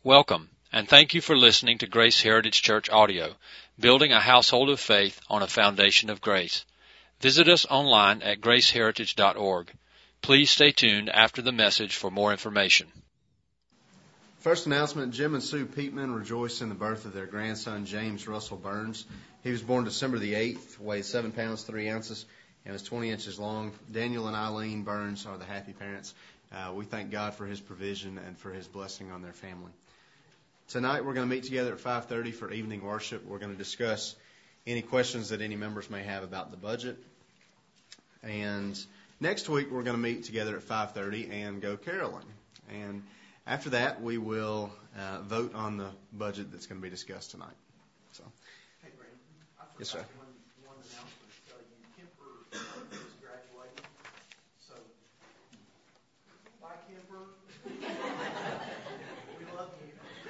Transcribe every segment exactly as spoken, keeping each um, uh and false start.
Welcome, and thank you for listening to Grace Heritage Church Audio, building a household of faith on a foundation of grace. Visit us online at grace heritage dot org. Please stay tuned after the message for more information. First announcement, Jim and Sue Peatman rejoice in the birth of their grandson, James Russell Burns. He was born December the eighth, weighed seven pounds, three ounces, and was twenty inches long. Daniel and Eileen Burns are the happy parents. Uh, we thank God for his provision and for his blessing on their family. Tonight we're going to meet together at five thirty for evening worship. We're going to discuss any questions that any members may have about the budget. And next week we're going to meet together at five thirty and go caroling. And after that we will uh, vote on the budget that's going to be discussed tonight. So, hey, Brandon, I forgot yes, sir. one, one announcement to tell you. Kemper is graduating. So, bye, Kemper. We love you.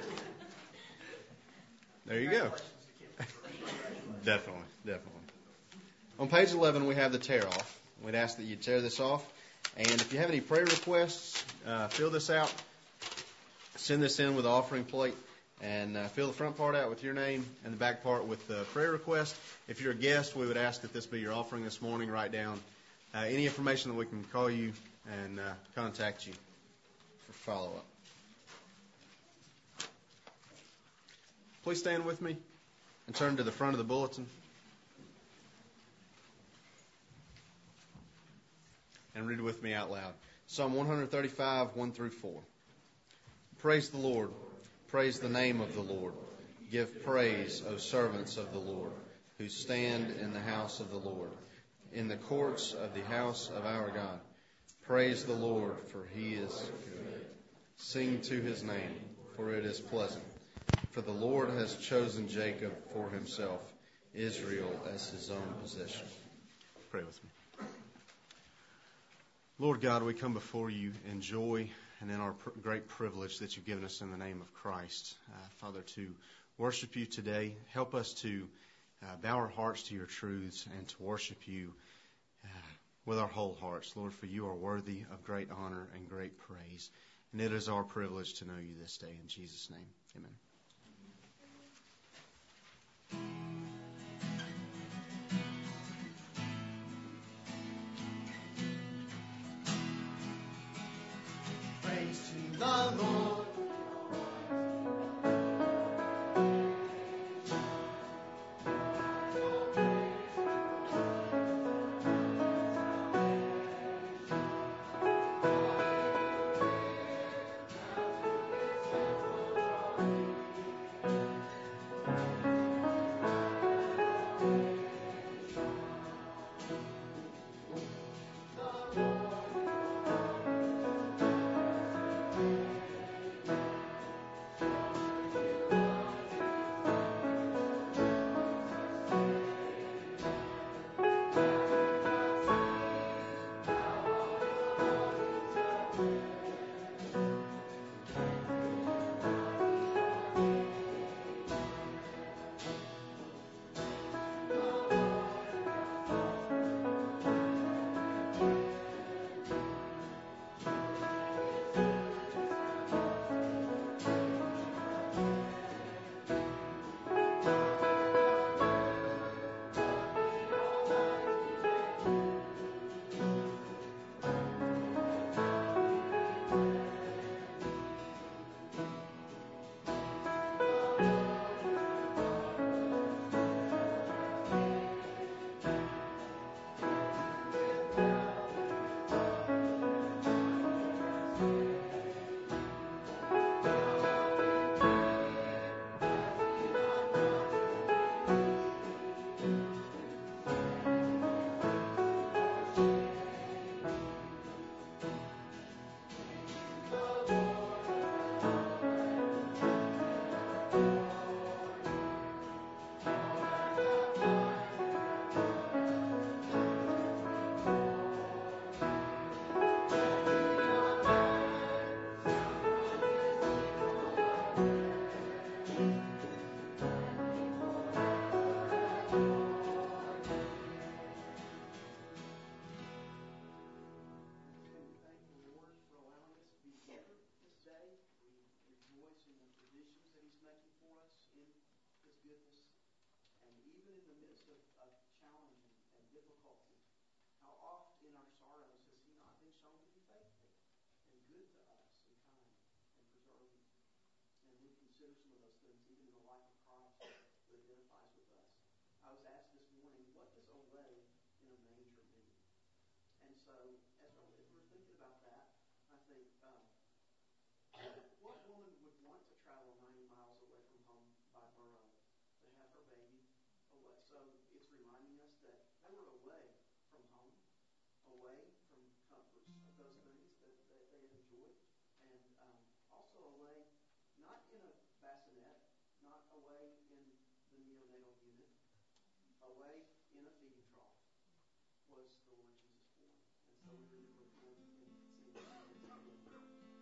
There you go. Definitely, definitely. On page eleven, we have the tear off. We'd ask that you tear this off. And if you have any prayer requests, uh, fill this out. Send this in with the offering plate. And uh, fill the front part out with your name and the back part with the prayer request. If you're a guest, we would ask that this be your offering this morning. Write down uh, any information that we can call you and uh, contact you for follow-up. Please stand with me and turn to the front of the bulletin. And read with me out loud. Psalm one thirty-five, one through four. Praise the Lord. Praise the name of the Lord. Give praise, O servants of the Lord, who stand in the house of the Lord, in the courts of the house of our God. Praise the Lord, for he is good. Sing to his name, for it is pleasant. For the Lord has chosen Jacob for himself, Israel as his own possession. Pray with me. Lord God, we come before you in joy and in our pr- great privilege that you've given us in the name of Christ. Uh, Father, to worship you today. Help us to uh, bow our hearts to your truths and to worship you uh, with our whole hearts. Lord, for you are worthy of great honor and great praise. And it is our privilege to know you this day. In Jesus' name, amen. Praise to the Lord. goodness. And even in the midst of, of challenge and, and difficulty, how oft in our sorrows has He not been shown to be faithful and good to us and kind and preserving? And we consider some of those things, even in the life of Christ that identifies with us. I was asked this morning, what does a lay in a manger mean? And so, as we're thinking about that, I think, um, what woman would want to travel ninety miles away from home by burro to have her baby away? So it's reminding us that they were away from home, away from comforts of those things that, that they had enjoyed, and um, also away, not in a bassinet, not away in the neonatal unit, away in a feeding trough was the Lord Jesus born. And so we remember Him and sing this together.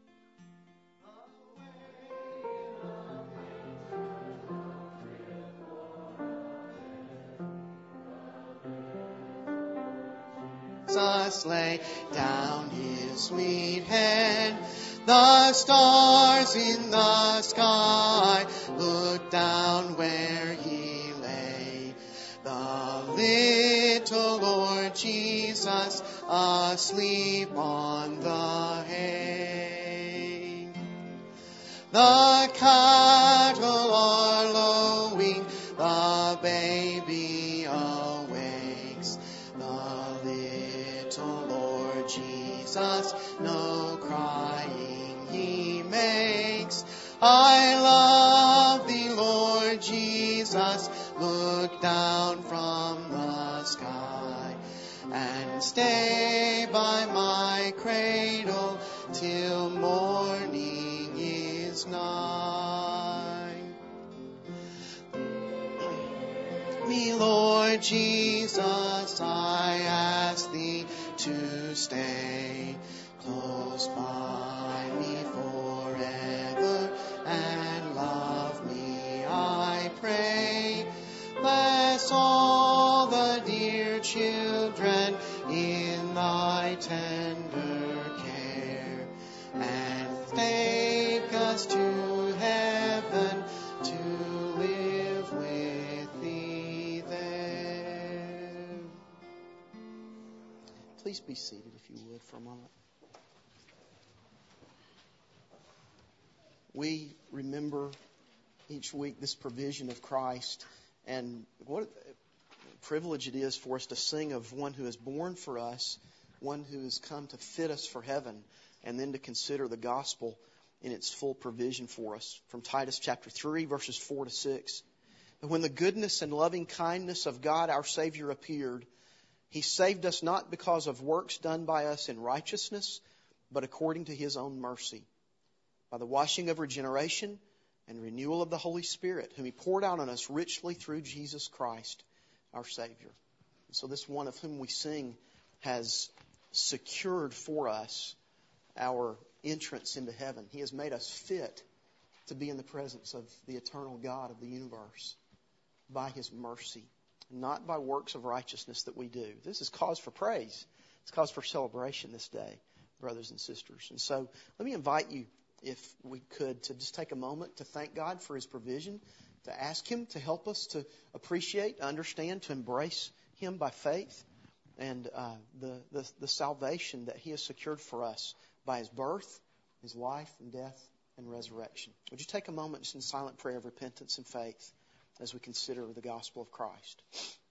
Jesus lay down His sweet head. The stars in the sky looked down where He lay. The little Lord Jesus asleep on the hay. The cattle are lowing, the baby awakes. The little Lord Jesus no crying He makes. I love Thee, Lord Jesus, look down from the sky and stay by my cradle till morning is nigh. Me, Lord Jesus, I ask Thee to stay close by me forever and love me, I pray. Bless all the dear children in Thy tender care and take us to heaven to live with Thee there. Please be seated if you would for a moment. We remember each week this provision of Christ, and what a privilege it is for us to sing of one who is born for us, one who has come to fit us for heaven, and then to consider the gospel in its full provision for us. From Titus chapter three, verses four to six. And when the goodness and loving kindness of God our Savior appeared, He saved us not because of works done by us in righteousness, but according to His own mercy, by the washing of regeneration and renewal of the Holy Spirit, whom He poured out on us richly through Jesus Christ, our Savior. And so this one of whom we sing has secured for us our entrance into heaven. He has made us fit to be in the presence of the eternal God of the universe by His mercy, not by works of righteousness that we do. This is cause for praise. It's cause for celebration this day, brothers and sisters. And so let me invite you, if we could, to just take a moment to thank God for His provision, to ask Him to help us to appreciate, understand, to embrace Him by faith, and uh, the, the, the salvation that He has secured for us by His birth, His life and death and resurrection. Would you take a moment just in silent prayer of repentance and faith as we consider the gospel of Christ?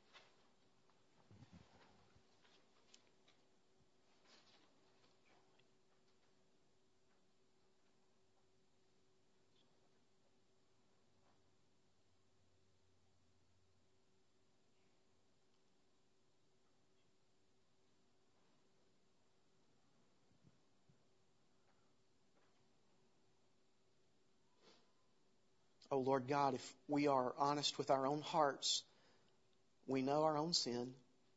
Oh, Lord God, if we are honest with our own hearts, we know our own sin.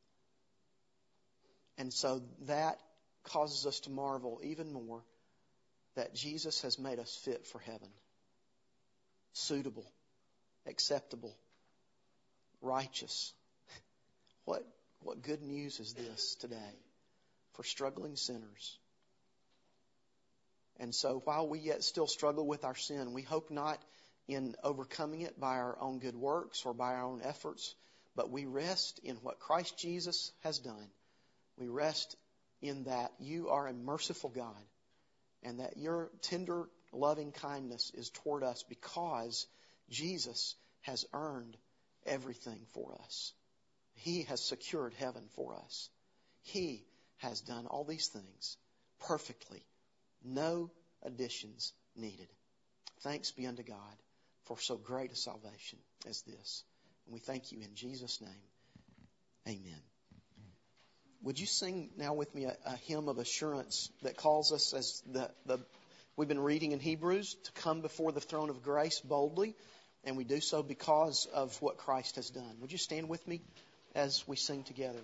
And so that causes us to marvel even more that Jesus has made us fit for heaven. Suitable, acceptable, righteous. What, what good news is this today for struggling sinners? And so while we yet still struggle with our sin, we hope not in overcoming it by our own good works or by our own efforts, but we rest in what Christ Jesus has done. We rest in that you are a merciful God and that your tender, loving kindness is toward us because Jesus has earned everything for us. He has secured heaven for us. He has done all these things perfectly. No additions needed. Thanks be unto God for so great a salvation as this. And we thank you in Jesus' name. Amen. Would you sing now with me a, a hymn of assurance that calls us, as the, the we've been reading in Hebrews, to come before the throne of grace boldly, and we do so because of what Christ has done. Would you stand with me as we sing together?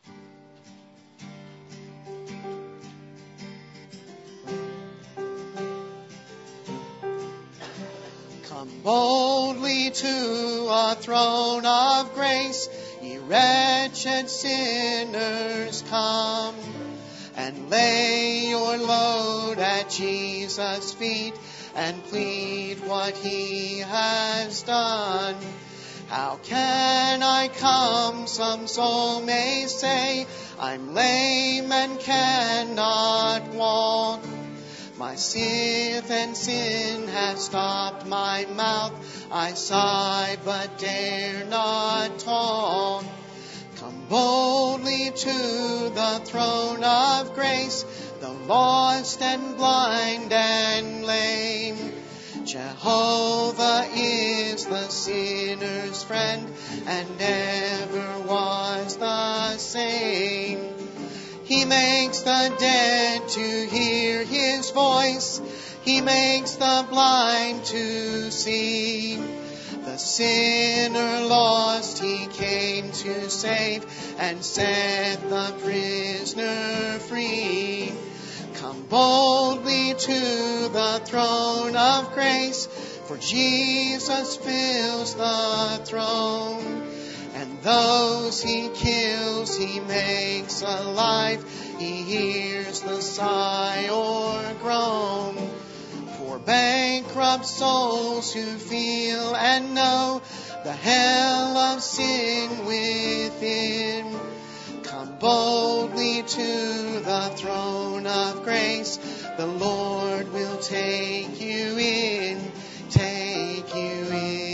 Come boldly to a throne of grace, ye wretched sinners, come and lay your load at Jesus' feet and plead what He has done. How can I come, some soul may say, I'm lame and cannot walk. My sith and sin has stopped my mouth. I sigh but dare not talk. Come boldly to the throne of grace, the lost and blind and lame. Jehovah is the sinner's friend and ever was the same. He makes the dead to hear His voice. He makes the blind to see. The sinner lost He came to save and set the prisoner free. Come boldly to the throne of grace, for Jesus fills the throne. And those He kills, He makes alive. He hears the sigh or groan. For bankrupt souls who feel and know the hell of sin within, come boldly to the throne of grace. The Lord will take you in, take you in.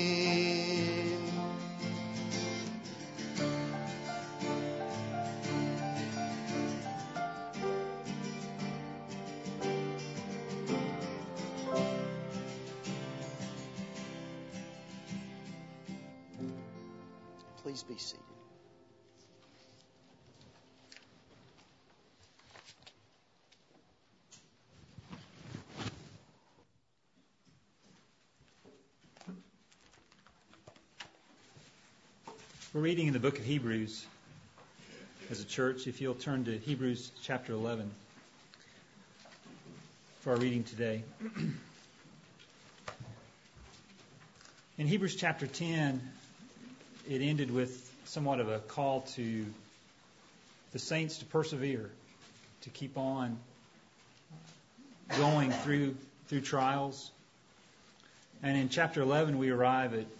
Please be seated. We're reading in the book of Hebrews as a church. If you'll turn to Hebrews chapter eleven for our reading today. In Hebrews chapter ten, it ended with somewhat of a call to the saints to persevere, to keep on going through through trials. And in chapter eleven, we arrive at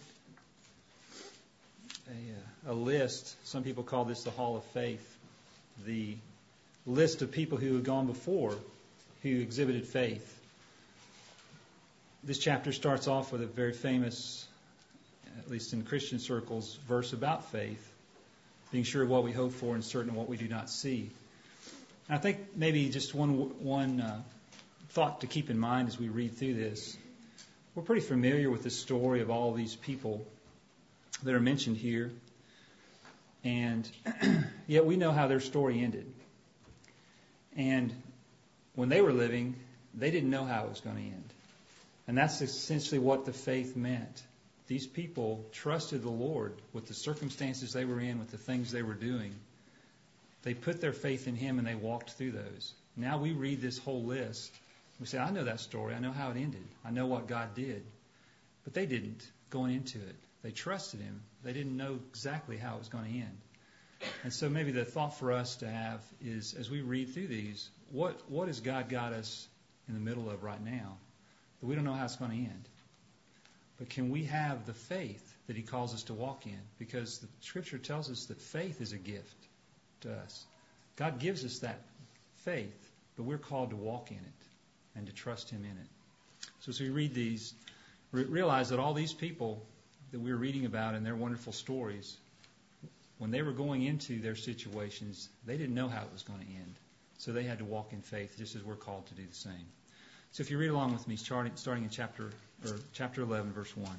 a, a list. Some people call this the Hall of Faith, the list of people who have gone before, who exhibited faith. This chapter starts off with a very famous, at least in Christian circles, verse about faith, being sure of what we hope for and certain of what we do not see. And I think maybe just one one uh, thought to keep in mind as we read through this. We're pretty familiar with the story of all these people that are mentioned here, and yet we know how their story ended. And when they were living, they didn't know how it was going to end. And that's essentially what the faith meant. These people trusted the Lord with the circumstances they were in, with the things they were doing. They put their faith in Him and they walked through those. Now we read this whole list. We say, I know that story. I know how it ended. I know what God did. But they didn't going into it. They trusted Him. They didn't know exactly how it was going to end. And so maybe the thought for us to have is, as we read through these, what what has God got us in the middle of right now that we don't know how it's going to end? But can we have the faith that he calls us to walk in? Because the Scripture tells us that faith is a gift to us. God gives us that faith, but we're called to walk in it and to trust him in it. So as we read these, re- realize that all these people that we're reading about and their wonderful stories, when they were going into their situations, they didn't know how it was going to end. So they had to walk in faith, just as we're called to do the same. So if you read along with me, starting, starting in chapter or chapter eleven, verse one.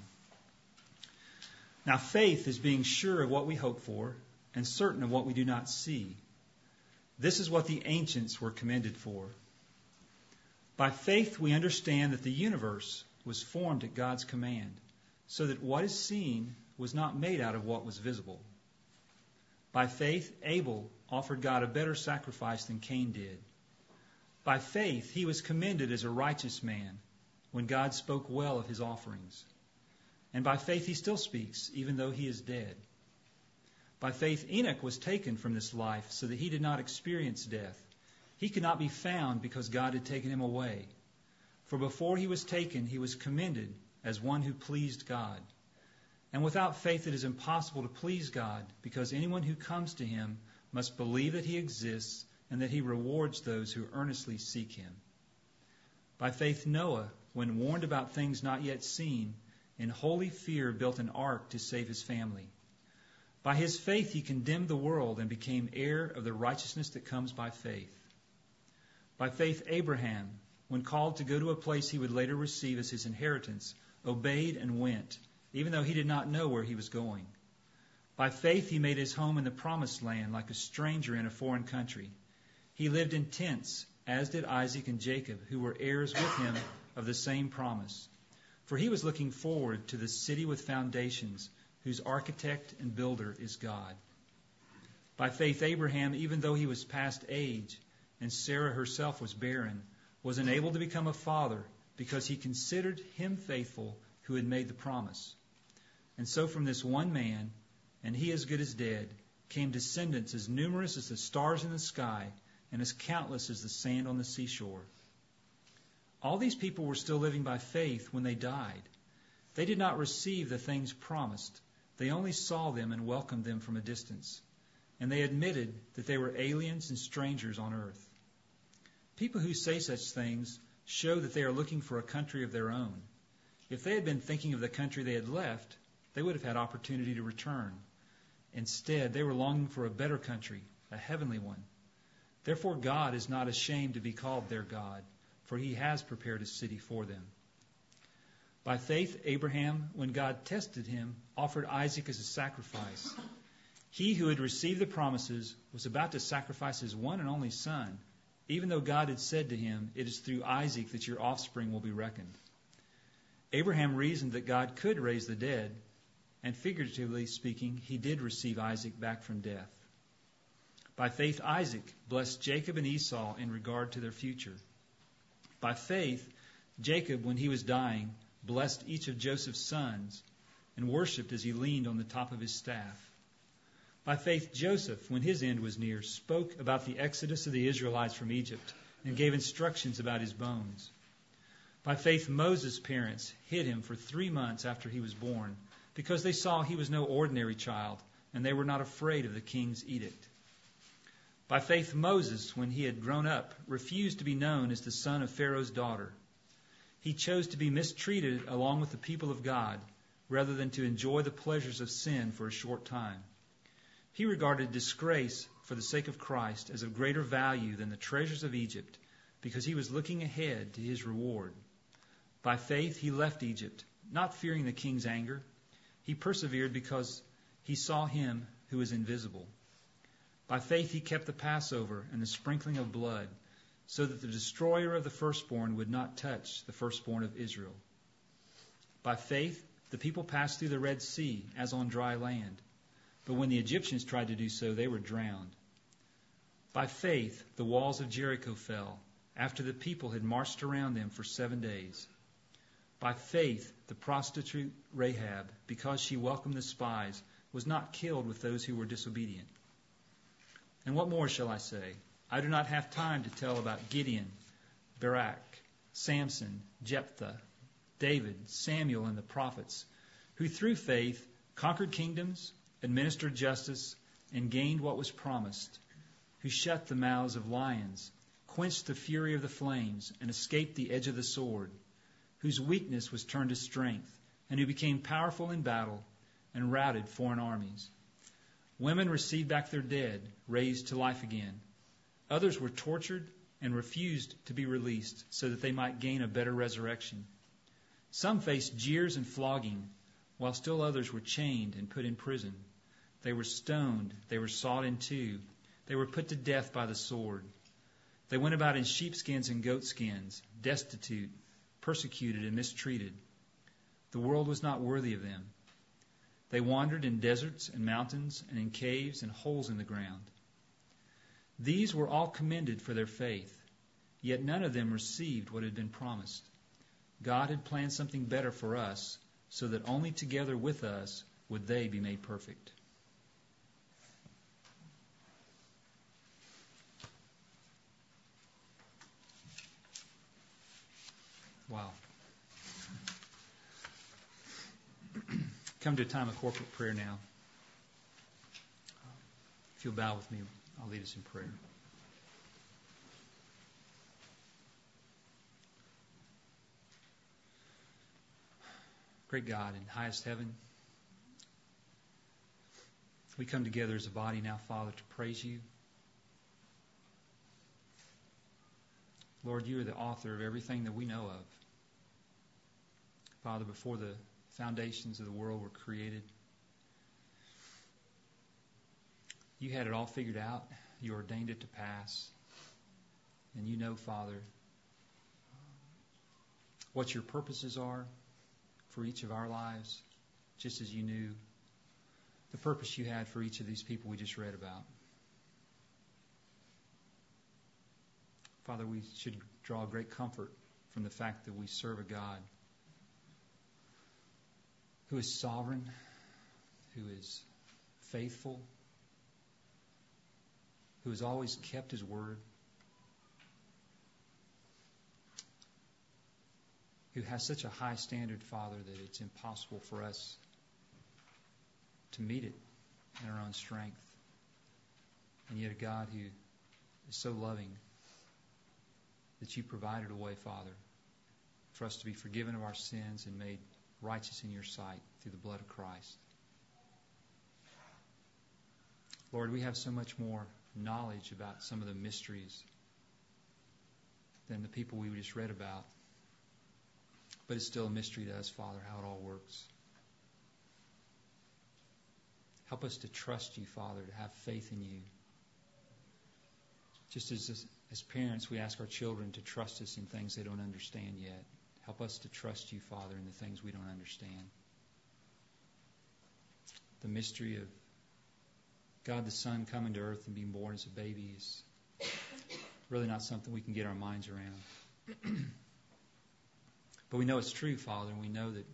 Now faith is being sure of what we hope for and certain of what we do not see. This is what the ancients were commended for. By faith we understand that the universe was formed at God's command, so that what is seen was not made out of what was visible. By faith Abel offered God a better sacrifice than Cain did. By faith he was commended as a righteous man when God spoke well of his offerings. And by faith he still speaks, even though he is dead. By faith Enoch was taken from this life so that he did not experience death. He could not be found because God had taken him away. For before he was taken, he was commended as one who pleased God. And without faith it is impossible to please God, because anyone who comes to him must believe that he exists and that he rewards those who earnestly seek him. By faith Noah, when warned about things not yet seen, in holy fear built an ark to save his family. By his faith he condemned the world and became heir of the righteousness that comes by faith. By faith Abraham, when called to go to a place he would later receive as his inheritance, obeyed and went, even though he did not know where he was going. By faith he made his home in the promised land like a stranger in a foreign country. He lived in tents, as did Isaac and Jacob, who were heirs with him of the same promise. For he was looking forward to the city with foundations, whose architect and builder is God. By faith Abraham, even though he was past age, and Sarah herself was barren, was enabled to become a father, because he considered him faithful who had made the promise. And so from this one man, and he as good as dead, came descendants as numerous as the stars in the sky, and as countless as the sand on the seashore. All these people were still living by faith when they died. They did not receive the things promised. They only saw them and welcomed them from a distance. And they admitted that they were aliens and strangers on earth. People who say such things show that they are looking for a country of their own. If they had been thinking of the country they had left, they would have had opportunity to return. Instead, they were longing for a better country, a heavenly one. Therefore, God is not ashamed to be called their God, for he has prepared a city for them. By faith, Abraham, when God tested him, offered Isaac as a sacrifice. He who had received the promises was about to sacrifice his one and only son, even though God had said to him, "It is through Isaac that your offspring will be reckoned." Abraham reasoned that God could raise the dead, and figuratively speaking, he did receive Isaac back from death. By faith, Isaac blessed Jacob and Esau in regard to their future. By faith, Jacob, when he was dying, blessed each of Joseph's sons and worshipped as he leaned on the top of his staff. By faith, Joseph, when his end was near, spoke about the exodus of the Israelites from Egypt and gave instructions about his bones. By faith, Moses' parents hid him for three months after he was born, because they saw he was no ordinary child, and they were not afraid of the king's edict. By faith, Moses, when he had grown up, refused to be known as the son of Pharaoh's daughter. He chose to be mistreated along with the people of God, rather than to enjoy the pleasures of sin for a short time. He regarded disgrace for the sake of Christ as of greater value than the treasures of Egypt, because he was looking ahead to his reward. By faith he left Egypt, not fearing the king's anger. He persevered because he saw him who is invisible. By faith he kept the Passover and the sprinkling of blood, so that the destroyer of the firstborn would not touch the firstborn of Israel. By faith the people passed through the Red Sea as on dry land, but when the Egyptians tried to do so, they were drowned. By faith the walls of Jericho fell, after the people had marched around them for seven days. By faith the prostitute Rahab, because she welcomed the spies, was not killed with those who were disobedient. And what more shall I say? I do not have time to tell about Gideon, Barak, Samson, Jephthah, David, Samuel, and the prophets, who through faith conquered kingdoms, administered justice, and gained what was promised, who shut the mouths of lions, quenched the fury of the flames, and escaped the edge of the sword, whose weakness was turned to strength, and who became powerful in battle and routed foreign armies. Women received back their dead, raised to life again. Others were tortured and refused to be released so that they might gain a better resurrection. Some faced jeers and flogging, while still others were chained and put in prison. They were stoned, they were sawed in two, they were put to death by the sword. They went about in sheepskins and goatskins, destitute, persecuted, and mistreated. The world was not worthy of them. They wandered in deserts and mountains and in caves and holes in the ground. These were all commended for their faith, yet none of them received what had been promised. God had planned something better for us, so that only together with us would they be made perfect. Wow. Come to a time of corporate prayer now. If you'll bow with me, I'll lead us in prayer. Great God in highest heaven, we come together as a body now, Father, to praise you. Lord, you are the author of everything that we know of. Father, before the foundations of the world were created, you had it all figured out. You ordained it to pass. And you know, Father, what your purposes are for each of our lives, just as you knew the purpose you had for each of these people we just read about. Father, we should draw great comfort from the fact that we serve a God who is sovereign, who is faithful, who has always kept his word, who has such a high standard, Father, that it's impossible for us to meet it in our own strength. And yet a God who is so loving that you provided a way, Father, for us to be forgiven of our sins and made righteous in your sight through the blood of Christ. Lord, we have so much more knowledge about some of the mysteries than the people we just read about. But it's still a mystery to us, Father, how it all works. Help us to trust you, Father, to have faith in you. Just as as parents, we ask our children to trust us in things they don't understand yet. Help us to trust you, Father, in the things we don't understand. The mystery of God the Son coming to earth and being born as a baby is really not something we can get our minds around. But we know it's true, Father, and we know that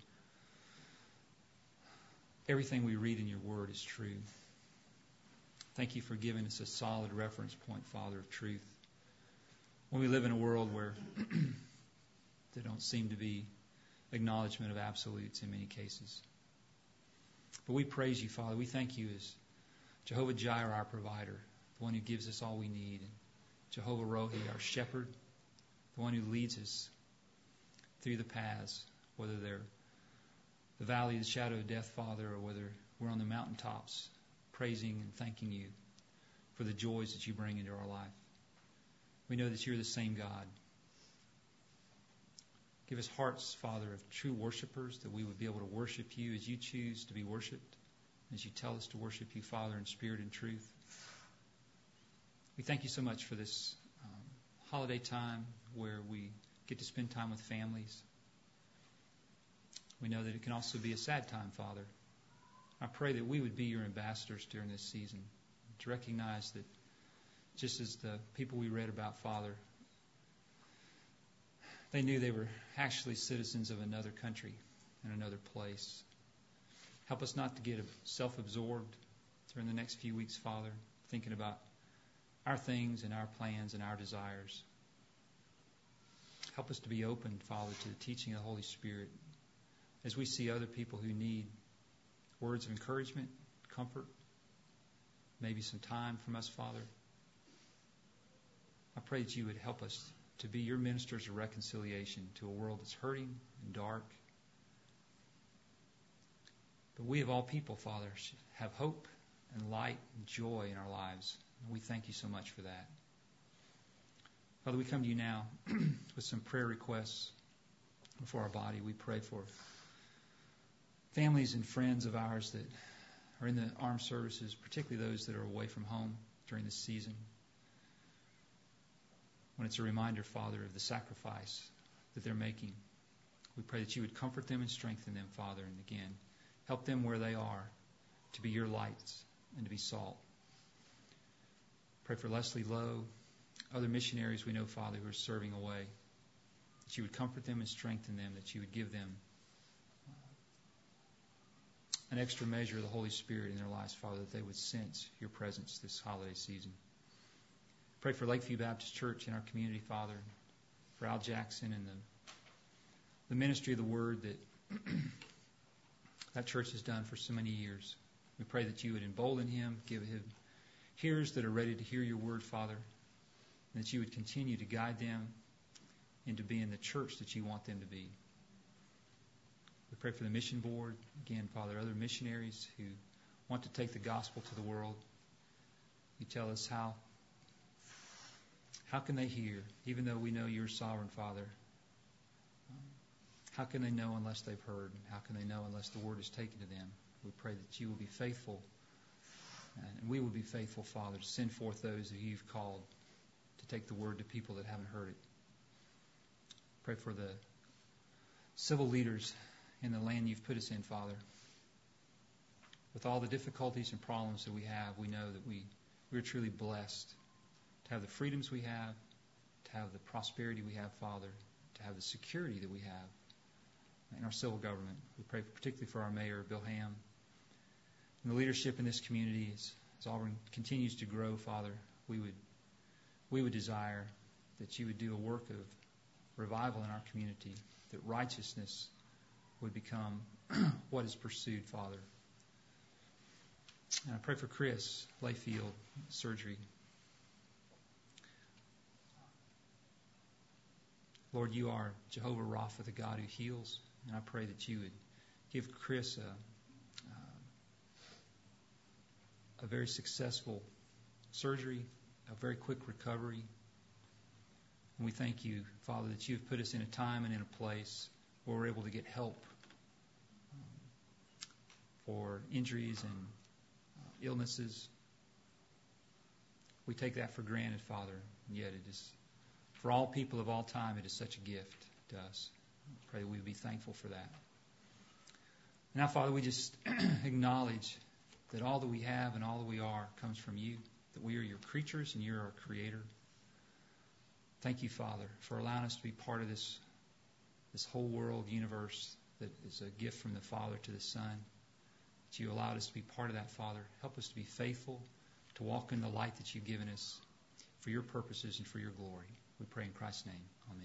everything we read in your word is true. Thank you for giving us a solid reference point, Father, of truth. When we live in a world where there don't seem to be acknowledgement of absolutes in many cases. But we praise you, Father. We thank you as Jehovah Jireh, our provider, the one who gives us all we need, and Jehovah Rohi, our shepherd, the one who leads us through the paths, whether they're the valley of the shadow of death, Father, or whether we're on the mountaintops praising and thanking you for the joys that you bring into our life. We know that you're the same God. Give us hearts, Father, of true worshipers, that we would be able to worship you as you choose to be worshipped, as you tell us to worship you, Father, in spirit and truth. We thank you so much for this um, holiday time where we get to spend time with families. We know that it can also be a sad time, Father. I pray that we would be your ambassadors during this season, to recognize that just as the people we read about, Father, they knew they were actually citizens of another country and another place. Help us not to get self-absorbed during the next few weeks, Father, thinking about our things and our plans and our desires. Help us to be open, Father, to the teaching of the Holy Spirit as we see other people who need words of encouragement, comfort, maybe some time from us, Father. I pray that you would help us to be your ministers of reconciliation to a world that's hurting and dark. But we of all people, Father, should have hope and light and joy in our lives. And we thank you so much for that. Father, we come to you now with some prayer requests for our body. We pray for families and friends of ours that are in the armed services, particularly those that are away from home during this season. When it's a reminder, Father, of the sacrifice that they're making, we pray that you would comfort them and strengthen them, Father, and again, help them where they are to be your lights and to be salt. Pray for Leslie Lowe, other missionaries we know, Father, who are serving away, that you would comfort them and strengthen them, that you would give them an extra measure of the Holy Spirit in their lives, Father, that they would sense your presence this holiday season. Pray for Lakeview Baptist Church in our community, Father, for Al Jackson and the, the ministry of the Word that that church has done for so many years. We pray that you would embolden him, give him hearers that are ready to hear your Word, Father, and that you would continue to guide them into being the church that you want them to be. We pray for the mission board, again, Father, other missionaries who want to take the gospel to the world. You tell us how How can they hear, even though we know you're sovereign, Father? How can they know unless they've heard? How can they know unless the word is taken to them? We pray that you will be faithful, and we will be faithful, Father, to send forth those that you've called to take the word to people that haven't heard it. Pray for the civil leaders in the land you've put us in, Father. With all the difficulties and problems that we have, we know that we, we're truly blessed to have the freedoms we have, to have the prosperity we have, Father, to have the security that we have in our civil government. We pray particularly for our mayor, Bill Ham, and the leadership in this community as, as Auburn continues to grow, Father. We would we would desire that you would do a work of revival in our community, that righteousness would become what is pursued, Father. And I pray for Chris Layfield, surgery. Lord, you are Jehovah Rapha, the God who heals, and I pray that you would give Chris a, uh, a very successful surgery, a very quick recovery. And we thank you, Father, that you've put us in a time and in a place where we're able to get help um, for injuries and uh, illnesses. We take that for granted, Father, and yet it is, for all people of all time, it is such a gift to us. I pray that we would be thankful for that. Now, Father, we just acknowledge that all that we have and all that we are comes from you, that we are your creatures and you're our creator. Thank you, Father, for allowing us to be part of this, this whole world universe that is a gift from the Father to the Son. That you allowed us to be part of that, Father. Help us to be faithful, to walk in the light that you've given us for your purposes and for your glory. We pray in Christ's name. Amen.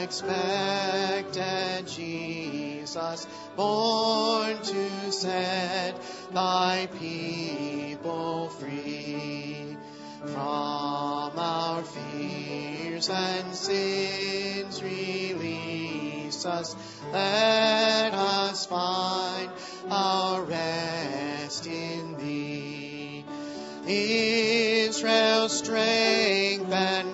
expected Jesus, born to set thy people free. From our fears and sins release us. Let us find our rest in Thee. Israel's strength and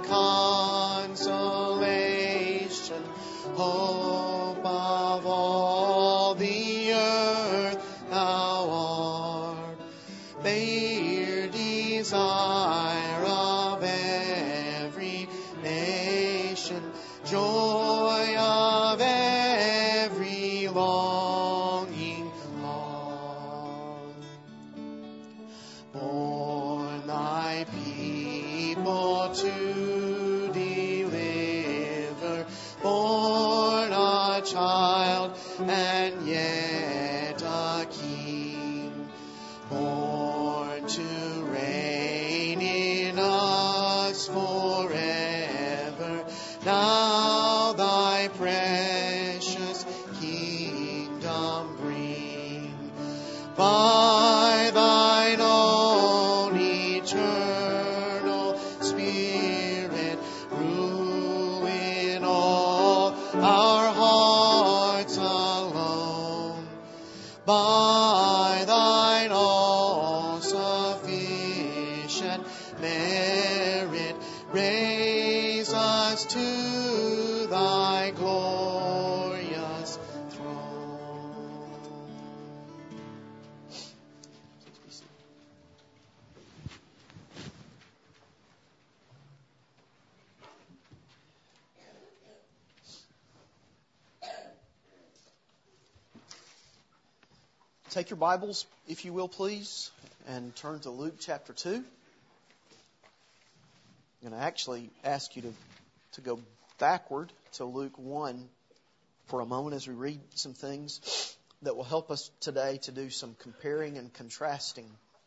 consolation, hope of all the earth Thou art, their desire of every nation, joy of every longing heart. Born Thy people to deliver, born a child and yet a king, born to reign in us forever. Now Thy precious kingdom bring. By Thine own eternal Spirit, rule in all our hearts alone. By Thine all-sufficient merit, raise us to Thy glorious throne. Take your Bibles, if you will, please, and turn to Luke chapter two. I'm going to actually ask you to, to go backward to Luke one for a moment as we read some things that will help us today to do some comparing and contrasting.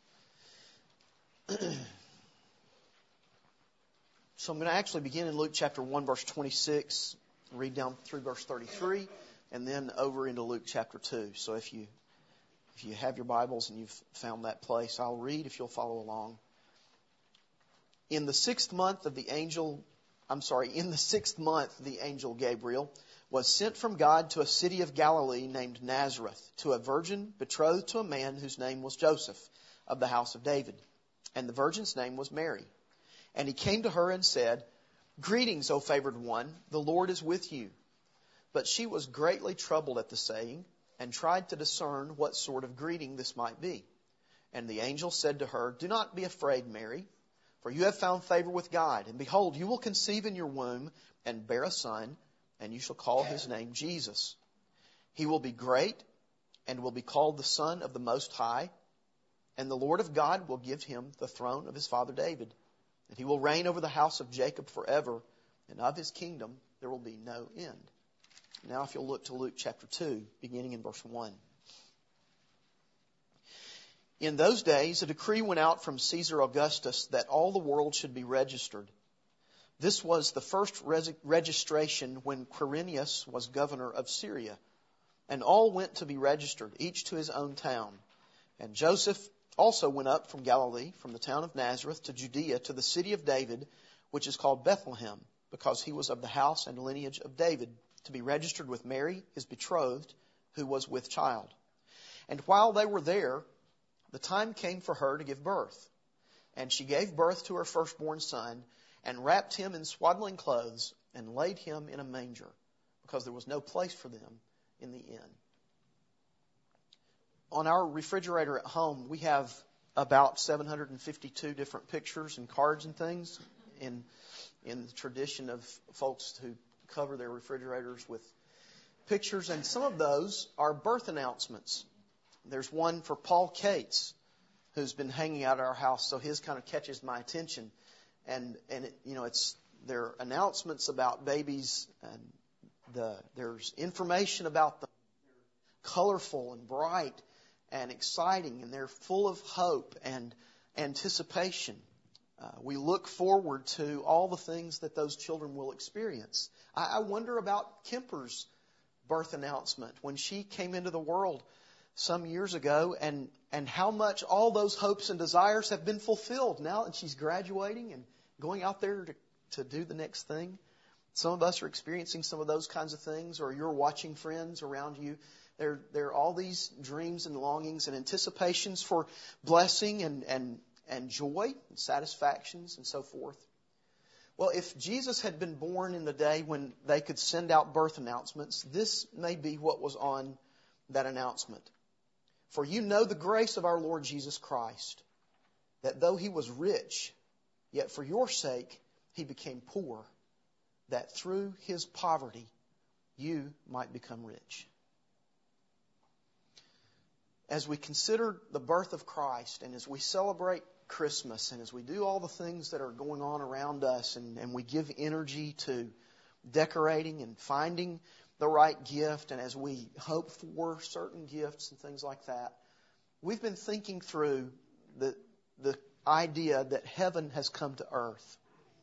So I'm going to actually begin in Luke chapter one, verse twenty-six, read down through verse thirty-three, and then over into Luke chapter two. So if you if you have your Bibles and you've found that place, I'll read if you'll follow along. In the sixth month of the angel, I'm sorry, in the sixth month, the angel Gabriel was sent from God to a city of Galilee named Nazareth, to a virgin betrothed to a man whose name was Joseph, of the house of David. And the virgin's name was Mary. And he came to her and said, "Greetings, O favored one, the Lord is with you." But she was greatly troubled at the saying, and tried to discern what sort of greeting this might be. And the angel said to her, "Do not be afraid, Mary, for you have found favor with God. And behold, you will conceive in your womb and bear a son, and you shall call his name Jesus. He will be great and will be called the Son of the Most High. And the Lord of God will give him the throne of his father David. And he will reign over the house of Jacob forever, and of his kingdom there will be no end." Now if you'll look to Luke chapter two, beginning in verse one. In those days, a decree went out from Caesar Augustus that all the world should be registered. This was the first res- registration when Quirinius was governor of Syria. And all went to be registered, each to his own town. And Joseph also went up from Galilee, from the town of Nazareth to Judea, to the city of David, which is called Bethlehem, because he was of the house and lineage of David, to be registered with Mary, his betrothed, who was with child. And while they were there, the time came for her to give birth. And she gave birth to her firstborn son, and wrapped him in swaddling clothes, and laid him in a manger, because there was no place for them in the inn. On our refrigerator at home, we have about seven hundred fifty-two different pictures and cards and things in in the tradition of folks who cover their refrigerators with pictures. And some of those are birth announcements. There's one for Paul Cates, who's been hanging out at our house, so his kind of catches my attention. And, and it, you know, it's there are announcements about babies, and the there's information about them. They're colorful and bright and exciting, and they're full of hope and anticipation. Uh, we look forward to all the things that those children will experience. I, I wonder about Kemper's birth announcement when she came into the world some years ago, and, and how much all those hopes and desires have been fulfilled now that she's graduating and going out there to, to do the next thing. Some of us are experiencing some of those kinds of things, or you're watching friends around you. There, there are all these dreams and longings and anticipations for blessing and, and, and joy and satisfactions and so forth. Well, if Jesus had been born in the day when they could send out birth announcements, this may be what was on that announcement. For you know the grace of our Lord Jesus Christ, that though He was rich, yet for your sake He became poor, that through His poverty you might become rich. As we consider the birth of Christ, and as we celebrate Christmas, and as we do all the things that are going on around us, and, and we give energy to decorating and finding the right gift, and as we hope for certain gifts and things like that, we've been thinking through the the idea that heaven has come to earth.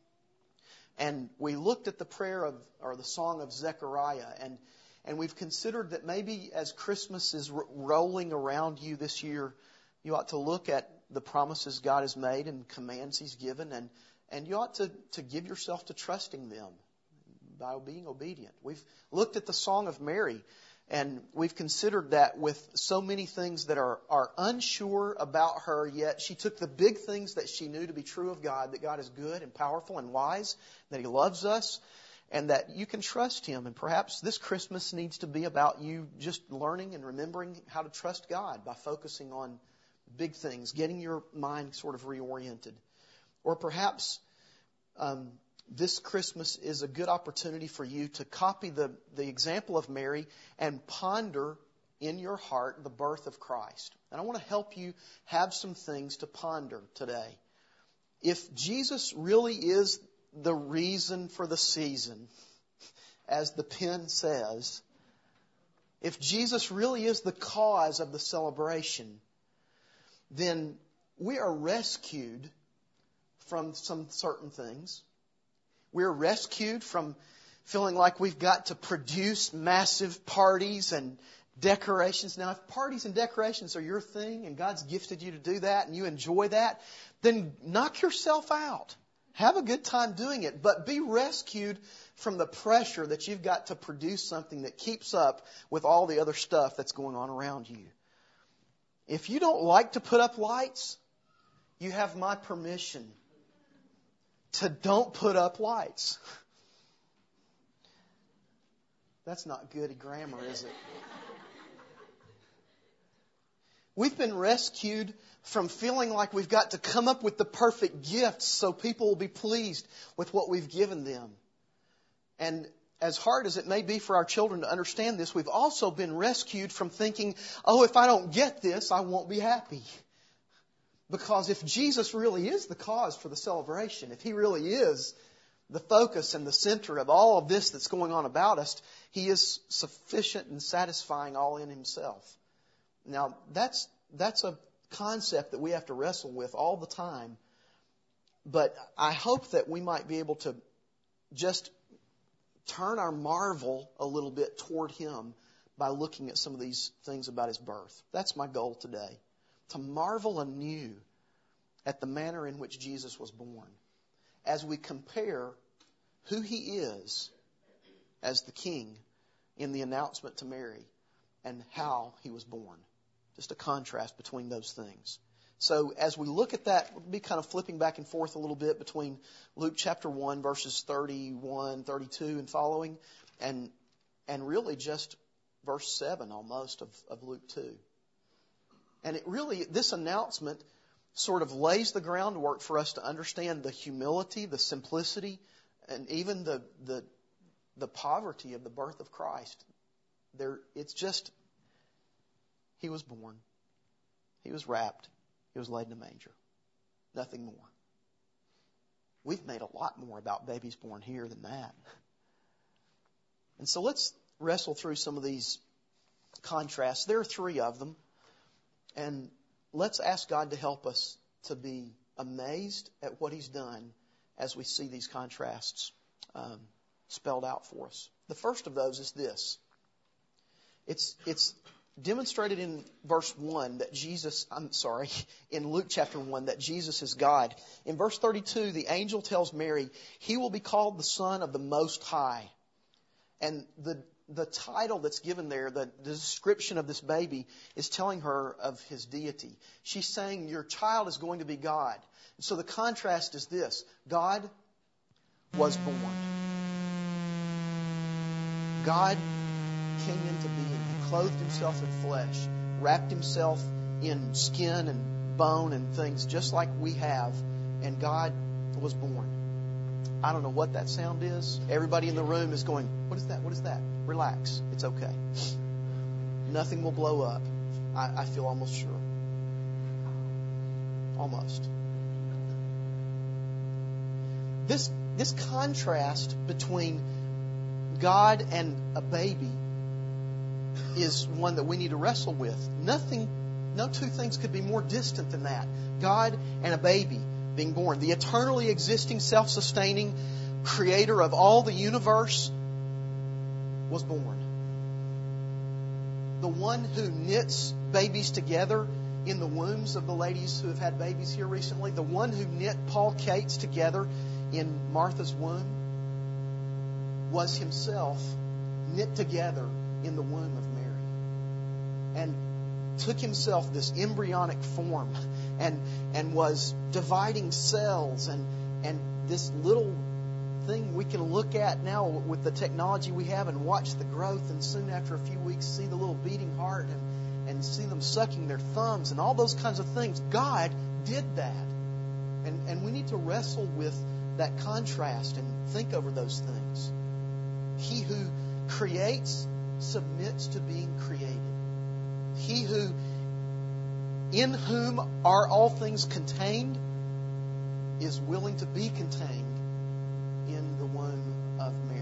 And we looked at the prayer of, or the song of Zechariah, and and we've considered that maybe as Christmas is ro- rolling around you this year, you ought to look at the promises God has made and commands He's given, and, and you ought to, to give yourself to trusting them by being obedient. We've looked at the Song of Mary, and we've considered that with so many things that are, are unsure about her, yet she took the big things that she knew to be true of God, that God is good and powerful and wise, that He loves us, and that you can trust Him. And perhaps this Christmas needs to be about you just learning and remembering how to trust God by focusing on big things, getting your mind sort of reoriented. Or perhaps um, this Christmas is a good opportunity for you to copy the, the example of Mary and ponder in your heart the birth of Christ. And I want to help you have some things to ponder today. If Jesus really is the reason for the season, as the pen says, if Jesus really is the cause of the celebration, then we are rescued from some certain things. We're rescued from feeling like we've got to produce massive parties and decorations. Now, if parties and decorations are your thing and God's gifted you to do that and you enjoy that, then knock yourself out. Have a good time doing it, but be rescued from the pressure that you've got to produce something that keeps up with all the other stuff that's going on around you. If you don't like to put up lights, you have my permission to don't put up lights. That's not good grammar, is it? We've been rescued from feeling like we've got to come up with the perfect gifts so people will be pleased with what we've given them. And as hard as it may be for our children to understand this, we've also been rescued from thinking, oh, if I don't get this, I won't be happy. Because if Jesus really is the cause for the celebration, if He really is the focus and the center of all of this that's going on about us, He is sufficient and satisfying all in Himself. Now, that's that's a concept that we have to wrestle with all the time. But I hope that we might be able to just turn our marvel a little bit toward Him by looking at some of these things about His birth. That's my goal today, to marvel anew at the manner in which Jesus was born as we compare who He is as the King in the announcement to Mary and how He was born. Just a contrast between those things. So as we look at that, we'll be kind of flipping back and forth a little bit between Luke chapter one, verses thirty-one, thirty-two and following, and and really just verse seven almost of, of Luke two. And it really, this announcement sort of lays the groundwork for us to understand the humility, the simplicity, and even the the, the poverty of the birth of Christ. There, it's just, He was born. He was wrapped. He was laid in a manger. Nothing more. We've made a lot more about babies born here than that. And so let's wrestle through some of these contrasts. There are three of them. And let's ask God to help us to be amazed at what He's done as we see these contrasts um, spelled out for us. The first of those is this. It's it's demonstrated in verse one that Jesus, I'm sorry, in Luke chapter one, that Jesus is God. In verse thirty-two, the angel tells Mary, He will be called the Son of the Most High. And the the title that's given there, the, the description of this baby, is telling her of His deity. She's saying, your child is going to be God. And so the contrast is this. God was born. God came into being. He clothed Himself in flesh, wrapped Himself in skin and bone and things just like we have, and God was born. I don't know what that sound is. Everybody in the room is going, what is that? What is that? Relax. It's okay. Nothing will blow up. I, I feel almost sure. Almost. This, this contrast between God and a baby is one that we need to wrestle with. Nothing, no two things could be more distant than that. God and a baby being born. The eternally existing, self-sustaining creator of all the universe was born. The one who knits babies together in the wombs of the ladies who have had babies here recently, the one who knit Paul Cates together in Martha's womb, was Himself knit together in the womb of Mary. And took Himself this embryonic form and and was dividing cells and and this little thing we can look at now with the technology we have and watch the growth, and soon after a few weeks see the little beating heart and, and see them sucking their thumbs and all those kinds of things. God did that. And and we need to wrestle with that contrast and think over those things. He who creates submits to being created. He who, in whom are all things contained, is willing to be contained in the womb of Mary.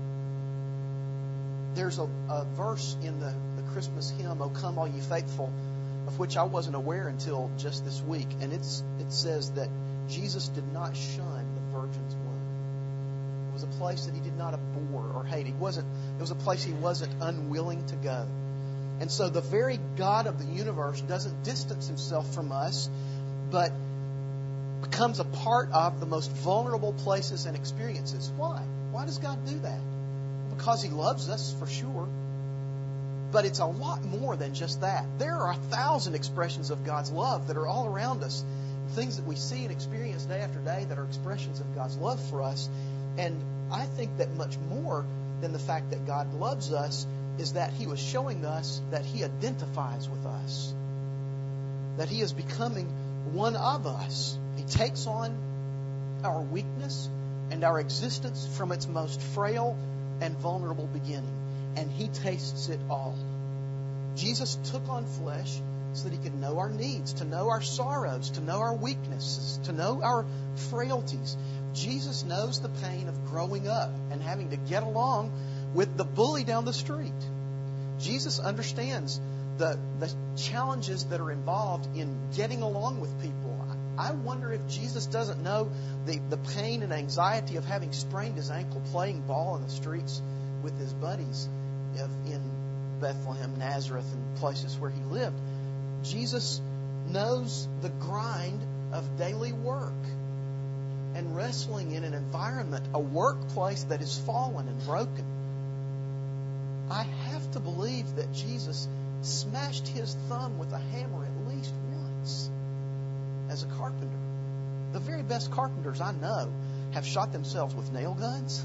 There's a, a verse in the, the Christmas hymn, O Come All Ye Faithful, of which I wasn't aware until just this week. And it's it says that Jesus did not shun the virgin's womb. It was a place that He did not abhor or hate. He wasn't, it was a place He wasn't unwilling to go. And so the very God of the universe doesn't distance Himself from us, but becomes a part of the most vulnerable places and experiences. Why? Why does God do that? Because He loves us, for sure. But it's a lot more than just that. There are a thousand expressions of God's love that are all around us. Things that we see and experience day after day that are expressions of God's love for us. And I think that much more than the fact that God loves us is that He was showing us that He identifies with us. That He is becoming one of us. He takes on our weakness and our existence from its most frail and vulnerable beginning. And He tastes it all. Jesus took on flesh so that He could know our needs, to know our sorrows, to know our weaknesses, to know our frailties. Jesus knows the pain of growing up and having to get along with the bully down the street. Jesus understands the, the challenges that are involved in getting along with people. I wonder if Jesus doesn't know the, the pain and anxiety of having sprained his ankle playing ball in the streets with his buddies in Bethlehem, Nazareth, and places where He lived. Jesus knows the grind of daily work and wrestling in an environment, a workplace that is fallen and broken. I have to believe that Jesus smashed His thumb with a hammer at least once as a carpenter. The very best carpenters I know have shot themselves with nail guns.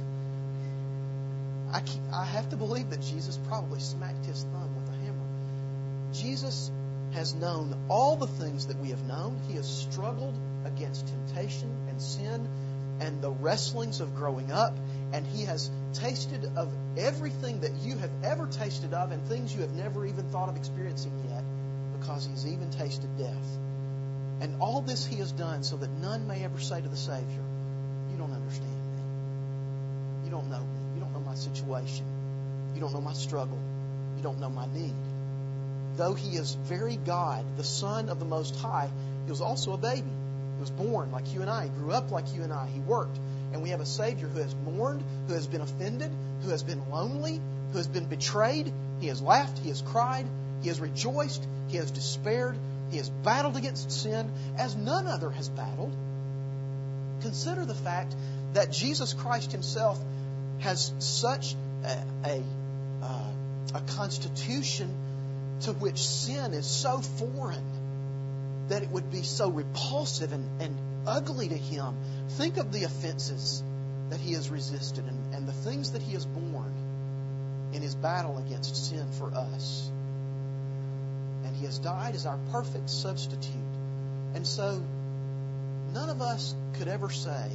I, I have to believe that Jesus probably smacked His thumb with a hammer. Jesus has known all the things that we have known. He has struggled against temptation and sin and the wrestlings of growing up. And He has tasted of everything that you have ever tasted of and things you have never even thought of experiencing yet, because He's even tasted death. And all this He has done so that none may ever say to the Savior, you don't understand me. You don't know me. You don't know my situation. You don't know my struggle. You don't know my need. Though He is very God, the Son of the Most High, He was also a baby. He was born like you and I. He grew up like you and I. He worked. And we have a Savior who has mourned, who has been offended, who has been lonely, who has been betrayed. He has laughed. He has cried. He has rejoiced. He has despaired. He has battled against sin as none other has battled. Consider the fact that Jesus Christ Himself has such a, a, uh, a constitution to which sin is so foreign that it would be so repulsive and, and ugly to Him. Think of the offenses that He has resisted and, and the things that He has borne in His battle against sin for us. And He has died as our perfect substitute. And so, none of us could ever say,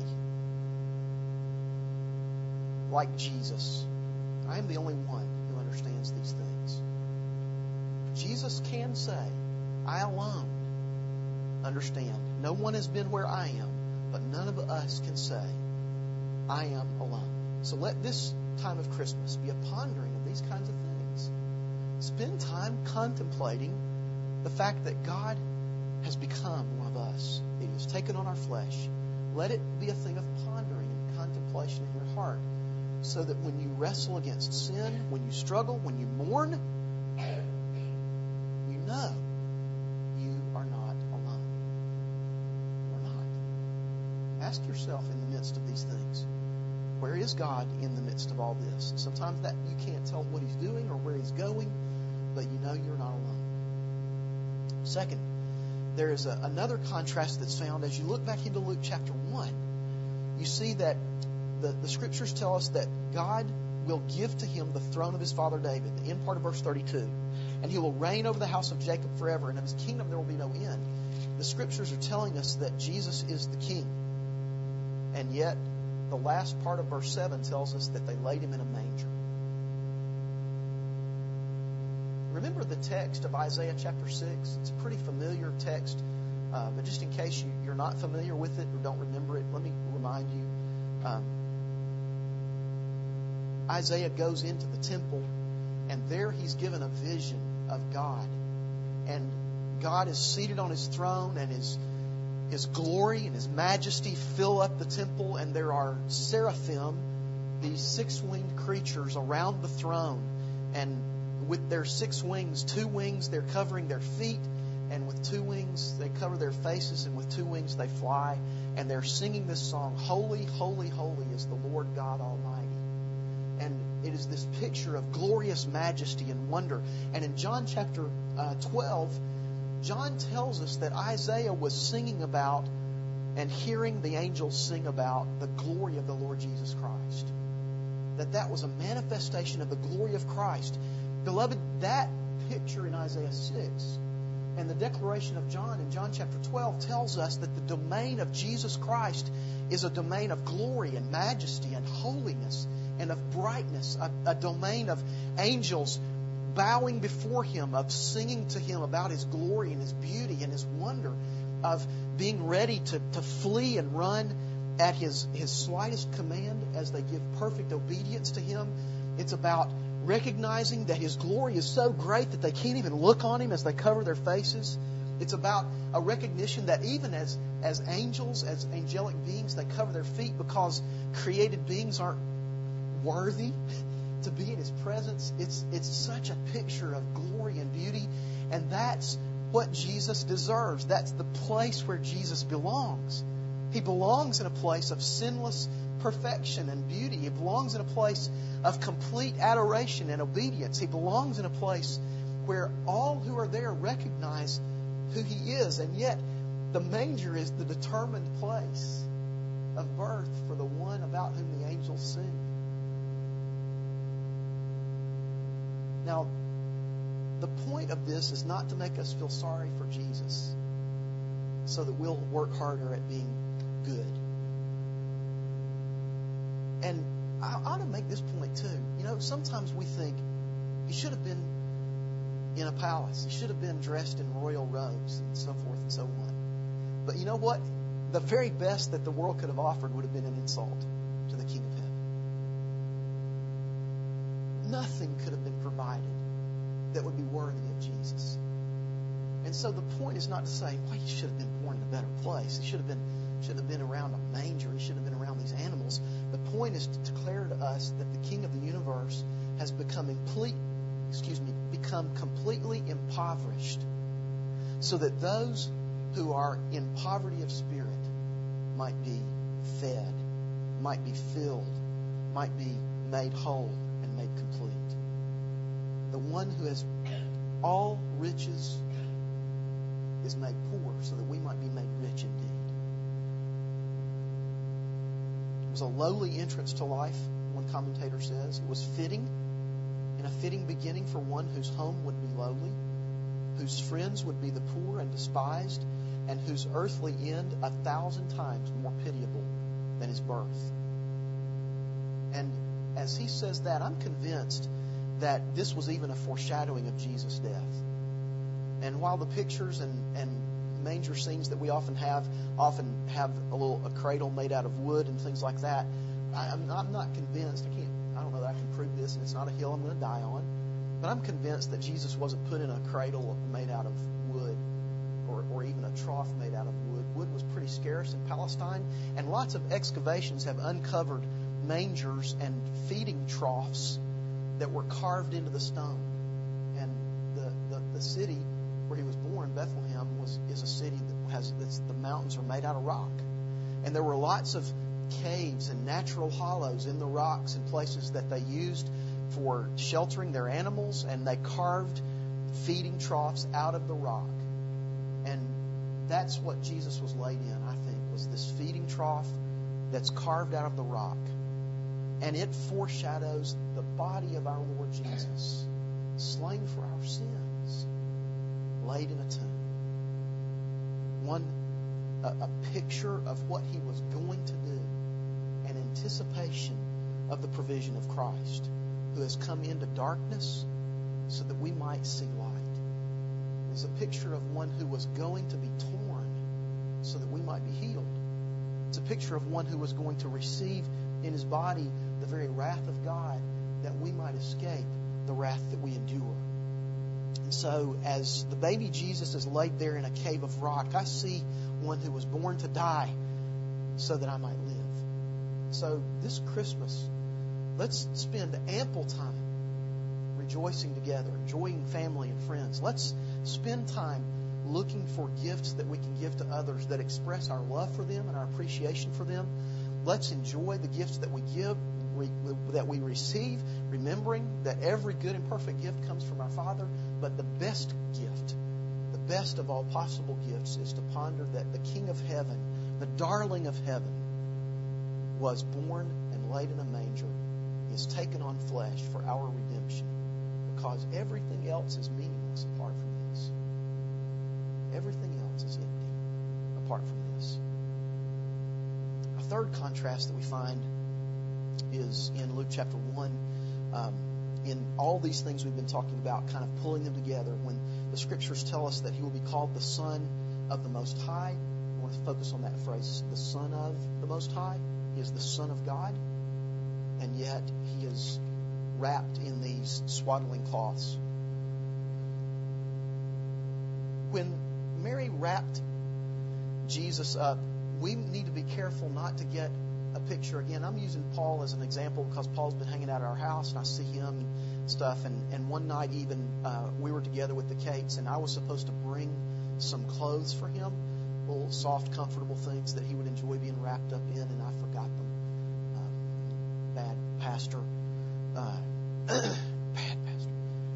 like Jesus, I am the only one who understands these things. Jesus can say, I alone understand. No one has been where I am, but none of us can say, I am alone. So let this time of Christmas be a pondering of these kinds of things. Spend time contemplating the fact that God has become one of us. He has taken on our flesh. Let it be a thing of pondering and contemplation in your heart, so that when you wrestle against sin, when you struggle, when you mourn, you know you are not alone. You're not. Ask yourself in the midst of these things, where is God in the midst of all this? Sometimes that you can't tell what He's doing or where He's going, but you know you're not alone. Second, there is a, another contrast that's found as you look back into Luke chapter one. You see that the, the Scriptures tell us that God will give to Him the throne of His father David, the end part of verse thirty-two. And He will reign over the house of Jacob forever, and of His kingdom there will be no end. The Scriptures are telling us that Jesus is the King. And yet, the last part of verse seven tells us that they laid Him in a manger. Remember the text of Isaiah chapter six? It's a pretty familiar text. Uh, but just in case you, you're not familiar with it or don't remember it, let me remind you. Um, Isaiah goes into the temple, and there he's given a vision of God. And God is seated on His throne, and His, His glory and His majesty fill up the temple, and there are seraphim, these six-winged creatures around the throne. And with their six wings, two wings they're covering their feet, and with two wings they cover their faces, and with two wings they fly. And they're singing this song, Holy, holy, holy is the Lord God Almighty. And it is this picture of glorious majesty and wonder. And in John chapter uh, twelve, John tells us that Isaiah was singing about and hearing the angels sing about the glory of the Lord Jesus Christ. That that was a manifestation of the glory of Christ. Beloved, that picture in Isaiah six and the declaration of John in John chapter twelve tells us that the domain of Jesus Christ is a domain of glory and majesty and holiness and of brightness, a, a domain of angels bowing before Him, of singing to Him about His glory and His beauty and His wonder, of being ready to, to flee and run at His, His slightest command as they give perfect obedience to Him. It's about recognizing that His glory is so great that they can't even look on Him as they cover their faces. It's about a recognition that even as, as angels, as angelic beings, they cover their feet because created beings aren't worthy to be in His presence. It's, it's such a picture of glory and beauty, and that's what Jesus deserves. That's the place where Jesus belongs. He belongs in a place of sinless perfection and beauty. He belongs in a place of complete adoration and obedience. He belongs in a place where all who are there recognize who He is. And yet, the manger is the determined place of birth for the one about whom the angels sing. Now, the point of this is not to make us feel sorry for Jesus so that we'll work harder at being good. And I ought to make this point too. You know, sometimes we think He should have been in a palace. He should have been dressed in royal robes and so forth and so on. But you know what? The very best that the world could have offered would have been an insult to the King of Heaven. Nothing could have been provided that would be worthy of Jesus. And so the point is not to say, well, He should have been born in a better place. He should have been should have been around a manger. He should have been around these animals. The point is to declare to us that the King of the universe has become complete, excuse me, become completely impoverished, so that those who are in poverty of spirit might be fed, might be filled, might be made whole and made complete. The one who has all riches is made poor so that we might be made rich indeed. It was a lowly entrance to life, one commentator says. It was fitting, and a fitting beginning for one whose home would be lowly, whose friends would be the poor and despised, and whose earthly end a thousand times more pitiable than his birth. And as he says that, I'm convinced that this was even a foreshadowing of Jesus' death. And while the pictures and, and manger scenes that we often have often have a little a cradle made out of wood and things like that, I, I'm, I'm not convinced. I can't. I don't know that I can prove this, and it's not a hill I'm going to die on. But I'm convinced that Jesus wasn't put in a cradle made out of wood, or, or even a trough made out of wood. Wood was pretty scarce in Palestine, and lots of excavations have uncovered mangers and feeding troughs that were carved into the stone. And the, the, the city where he was born, Bethlehem, was is a city that has that's, the mountains are made out of rock. And there were lots of caves and natural hollows in the rocks and places that they used for sheltering their animals, and they carved feeding troughs out of the rock. And that's what Jesus was laid in, I think, was this feeding trough that's carved out of the rock. And it foreshadows the body of our Lord Jesus, slain for our sins, laid in a tomb. One, a, a picture of what he was going to do, an anticipation of the provision of Christ, who has come into darkness so that we might see light. It's a picture of one who was going to be torn so that we might be healed. It's a picture of one who was going to receive in his body the very wrath of God, that we might escape the wrath that we endure. And so as the baby Jesus is laid there in a cave of rock, I see one who was born to die so that I might live. So this Christmas, let's spend ample time rejoicing together, enjoying family and friends. Let's spend time looking for gifts that we can give to others that express our love for them and our appreciation for them. Let's enjoy the gifts that we give, we, that we receive, remembering that every good and perfect gift comes from our Father. But the best gift, the best of all possible gifts, is to ponder that the King of Heaven, the darling of heaven, was born and laid in a manger. He has taken on flesh for our redemption, because everything else is meaningless apart from this. Everything else is empty apart from this. A third contrast that we find is in Luke chapter one. Um, in all these things we've been talking about, kind of pulling them together, when the Scriptures tell us that he will be called the Son of the Most High. I want to focus on that phrase, the Son of the Most High. He is the Son of God, and yet he is wrapped in these swaddling cloths. When Mary wrapped Jesus up, we need to be careful not to get a picture. Again, I'm using Paul as an example because Paul's been hanging out at our house, and I see him and stuff. And, and one night even uh, we were together with the Cates, and I was supposed to bring some clothes for him, little soft, comfortable things that he would enjoy being wrapped up in, and I forgot them. Um, bad pastor. Uh, bad pastor.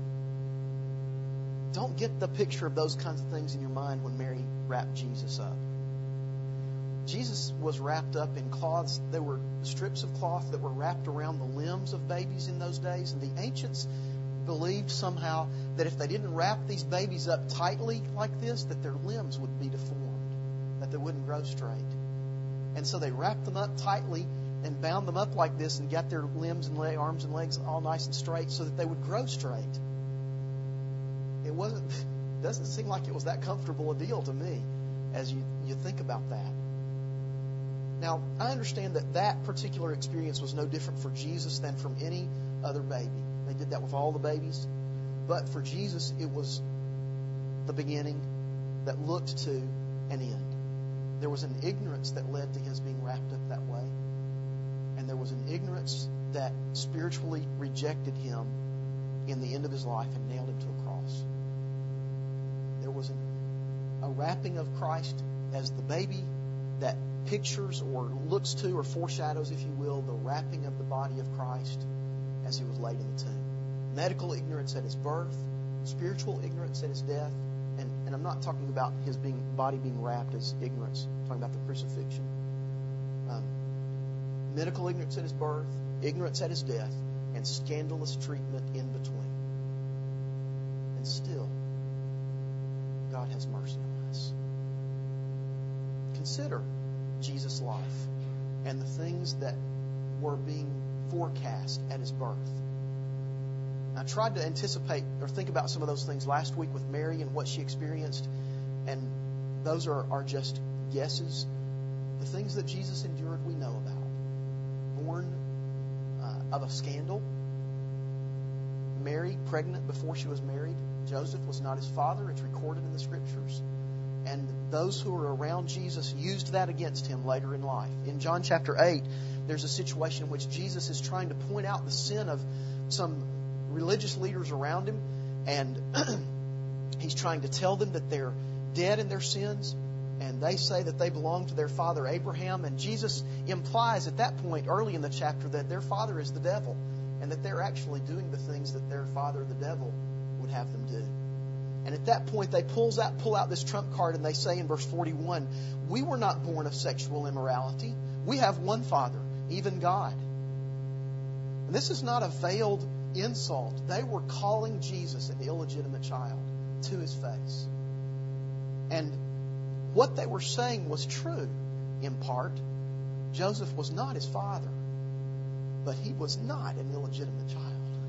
Don't get the picture of those kinds of things in your mind when Mary wrapped Jesus up. Jesus was wrapped up in cloths. There were strips of cloth that were wrapped around the limbs of babies in those days. And the ancients believed somehow that if they didn't wrap these babies up tightly like this, that their limbs would be deformed, that they wouldn't grow straight. And so they wrapped them up tightly and bound them up like this and got their limbs and leg, arms and legs all nice and straight so that they would grow straight. It wasn't, doesn't seem like it was that comfortable a deal to me as you, you think about that. Now, I understand that that particular experience was no different for Jesus than from any other baby. They did that with all the babies. But for Jesus, it was the beginning that looked to an end. There was an ignorance that led to his being wrapped up that way. And there was an ignorance that spiritually rejected him in the end of his life and nailed him to a cross. There was an, a wrapping of Christ as the baby that pictures or looks to or foreshadows, if you will, the wrapping of the body of Christ as he was laid in the tomb. Medical ignorance at his birth, spiritual ignorance at his death, and, and I'm not talking about his being body being wrapped as ignorance. I'm talking about the crucifixion. Um, medical ignorance at his birth, ignorance at his death, and scandalous treatment in between. And still, God has mercy on us. Consider Jesus' life and the things that were being forecast at his birth. I tried to anticipate or think about some of those things last week with Mary and what she experienced, and those are, are just guesses. The things that Jesus endured, we know about. Born uh, of a scandal. Mary, pregnant before she was married. Joseph was not his father. It's recorded in the Scriptures. And those who were around Jesus used that against him later in life. In John chapter eight, there's a situation in which Jesus is trying to point out the sin of some religious leaders around him, and he's trying to tell them that they're dead in their sins, and they say that they belong to their father Abraham, and Jesus implies at that point early in the chapter that their father is the devil, and that they're actually doing the things that their father, the devil, would have them do. And at that point they pulls out, pull out this trump card, and they say in verse forty-one, we were not born of sexual immorality. We have one Father, even God. And this is not a veiled insult. They were calling Jesus an illegitimate child to his face. And what they were saying was true in part. Joseph was not his father, but he was not an illegitimate child.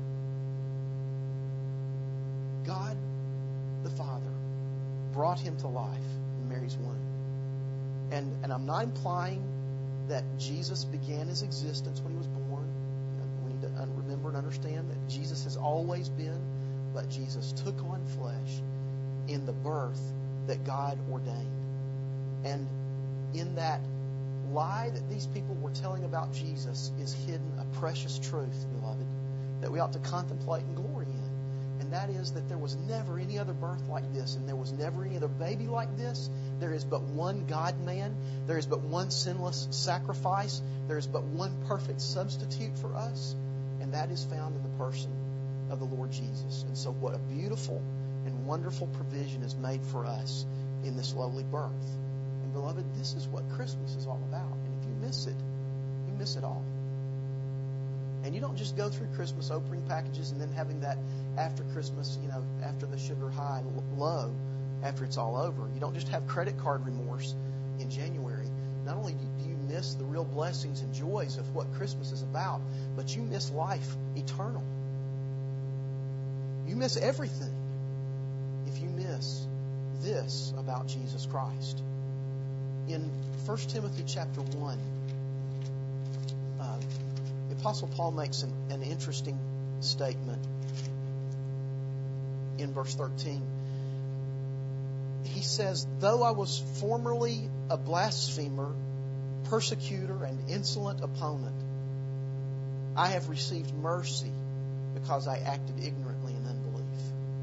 God, the Father, brought him to life in Mary's womb. And, and I'm not implying that Jesus began his existence when he was born. We need to remember and understand that Jesus has always been, but Jesus took on flesh in the birth that God ordained. And in that lie that these people were telling about Jesus is hidden a precious truth, beloved, that we ought to contemplate and glory in. And that is that there was never any other birth like this, and there was never any other baby like this. There is but one God-man. There is but one sinless sacrifice. There is but one perfect substitute for us, and that is found in the person of the Lord Jesus. And so what a beautiful and wonderful provision is made for us in this lowly birth. And beloved, this is what Christmas is all about. And if you miss it, you miss it all. And you don't just go through Christmas opening packages and then having that after Christmas, you know, after the sugar high low, after it's all over. You don't just have credit card remorse in January. Not only do you miss the real blessings and joys of what Christmas is about, but you miss life eternal. You miss everything if you miss this about Jesus Christ. In First Timothy chapter one, uh, the Apostle Paul makes an, an interesting statement in verse thirteen. He says, though I was formerly a blasphemer, persecutor, and insolent opponent, I have received mercy because I acted ignorantly in unbelief.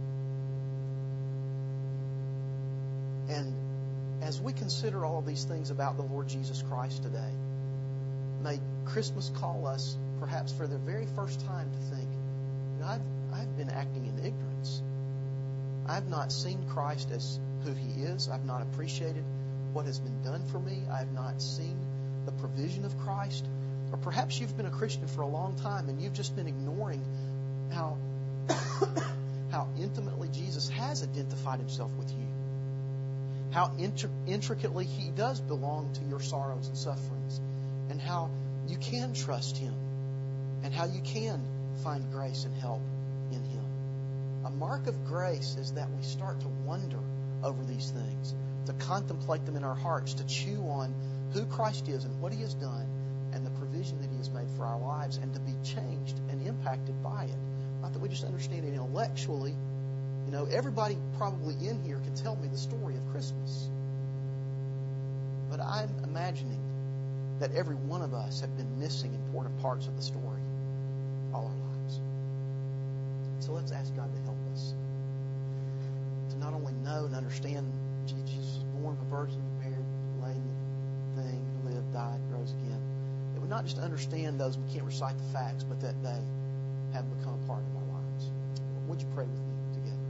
And as we consider all of these things about the Lord Jesus Christ today, may Christmas call us, perhaps for the very first time, to think, you know, I've, I've been acting in ignorance. I've not seen Christ as who He is. I've not appreciated what has been done for me. I've not seen the provision of Christ. Or perhaps you've been a Christian for a long time and you've just been ignoring how, how intimately Jesus has identified Himself with you. How intri- intricately He does belong to your sorrows and sufferings. And how you can trust Him. And how you can find grace and help in Him. A mark of grace is that we start to wonder over these things, to contemplate them in our hearts, to chew on who Christ is and what He has done and the provision that He has made for our lives, and to be changed and impacted by it. Not that we just understand it intellectually. You know, everybody probably in here can tell me the story of Christmas. But I'm imagining that every one of us have been missing important parts of the story all our lives. So let's ask God to help us to not only know and understand Jesus was born of a virgin, married, laid in the thing, lived, died, rose again. That we not just understand those, we can't recite the facts, but that they have become a part of our lives. Would you pray with me together?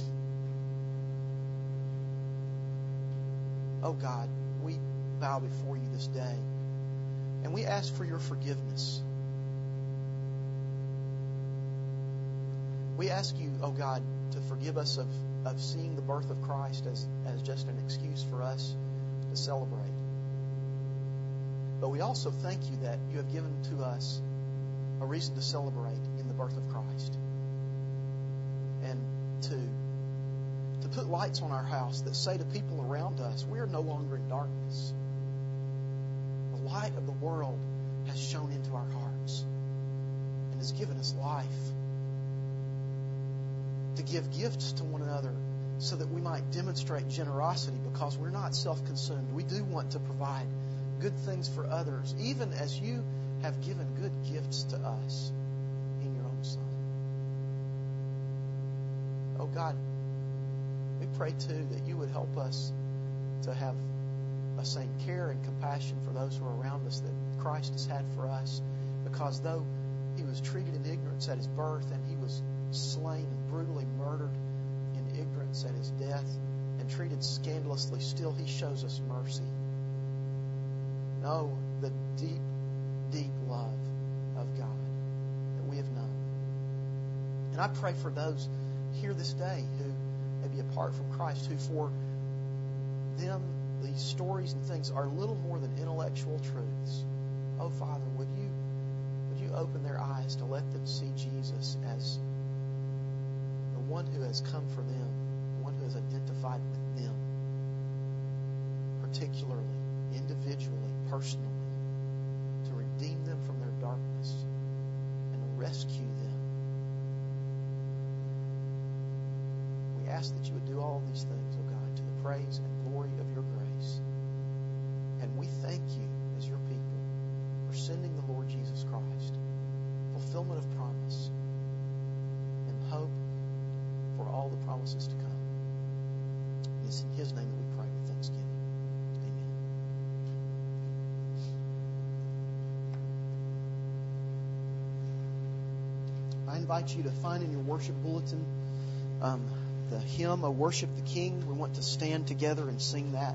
Oh God, we bow before you this day, and we ask for your forgiveness. We ask you, oh God, to forgive us of, of seeing the birth of Christ as, as just an excuse for us to celebrate. But we also thank you that you have given to us a reason to celebrate in the birth of Christ. And to, to put lights on our house that say to people around us, we are no longer in darkness. The light of the world has shone into our hearts and has given us life. To give gifts to one another so that we might demonstrate generosity because we're not self-consumed. We do want to provide good things for others, even as you have given good gifts to us in your own Son. Oh God, we pray too that you would help us to have the same care and compassion for those who are around us that Christ has had for us, because though he was treated in ignorance at his birth and he was slain and brutally murdered in ignorance at his death and treated scandalously, still he shows us mercy. Know the deep, deep love of God that we have known. And I pray for those here this day who may be apart from Christ, who for them these stories and things are little more than intellectual truths. Oh Father, would you would you open their eyes to let them see Jesus as the one who has come for them, the one who has identified with them, particularly, individually, personally, to redeem them from their darkness and to rescue them. We ask that you would do all these things, oh God, to the praise and glory of your grace. And we thank you as your people for sending the Lord Jesus Christ, fulfillment of promise, and hope for all the promises to come. It's in his name that we pray with thanksgiving. Amen. I invite you to find in your worship bulletin um, the hymn, O Worship the King. We want to stand together and sing that,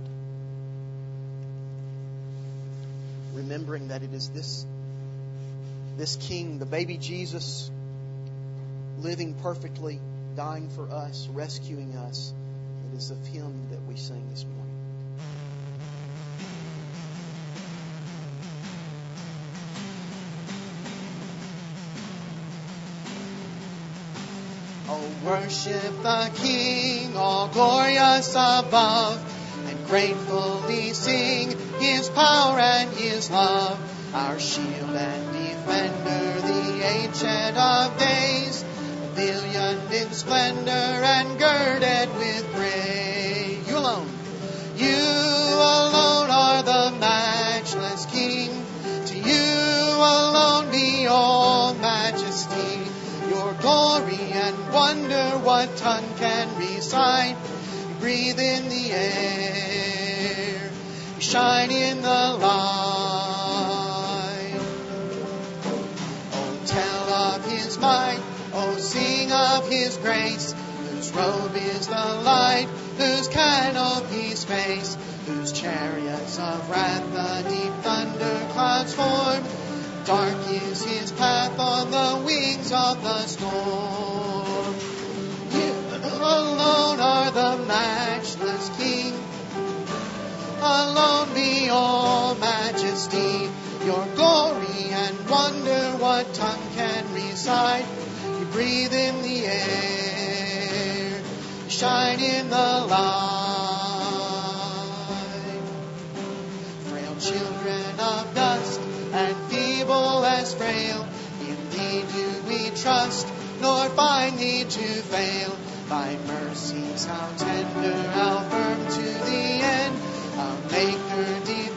remembering that it is this, this King, the baby Jesus, living perfectly, dying for us, rescuing us. It is of him that we sing this morning. Oh, worship the King, all glorious above, and gratefully sing his power and his love. Our shield and defender, the ancient of days, pavilion in splendor and girded with praise. You alone, you alone are the matchless King. To you alone be all majesty. Your glory and wonder, what tongue can recite? You breathe in the air, you shine in the light. Oh, tell of his might, oh, sing of his grace, whose robe is the light, whose canopy space, whose chariots of wrath the deep thunder clouds form. Dark is his path on the wings of the storm. You alone are the matchless King. Alone be all majesty. Your glory and wonder, what tongue can recite? You breathe in the air, you shine in the light. Frail children of dust and feeble as frail, in thee do we trust, nor find thee to fail. Thy mercies how tender, how firm to the end, our Maker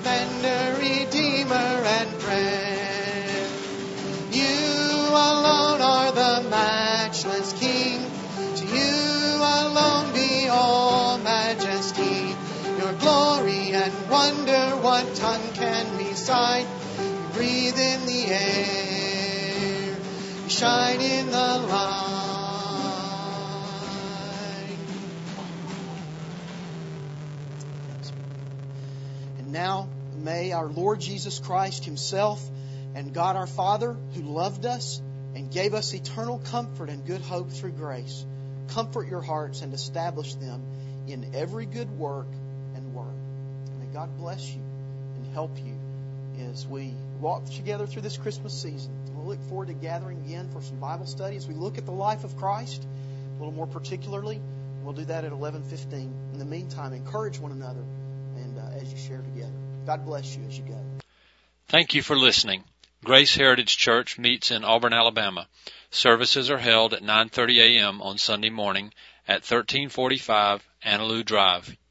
matchless King. To you alone be all majesty. Your glory and wonder, what tongue can recite? You breathe in the air, you shine in the light. And now, may our Lord Jesus Christ Himself and God our Father, who loved us and gave us eternal comfort and good hope through grace, comfort your hearts and establish them in every good work and word. May God bless you and help you as we walk together through this Christmas season. We'll look forward to gathering again for some Bible study as we look at the life of Christ a little more particularly. We'll do that at eleven fifteen. In the meantime, encourage one another and uh, as you share together. God bless you as you go. Thank you for listening. Grace Heritage Church meets in Auburn, Alabama. Services are held at nine thirty a.m. on Sunday morning at thirteen forty-five Annaloo Drive,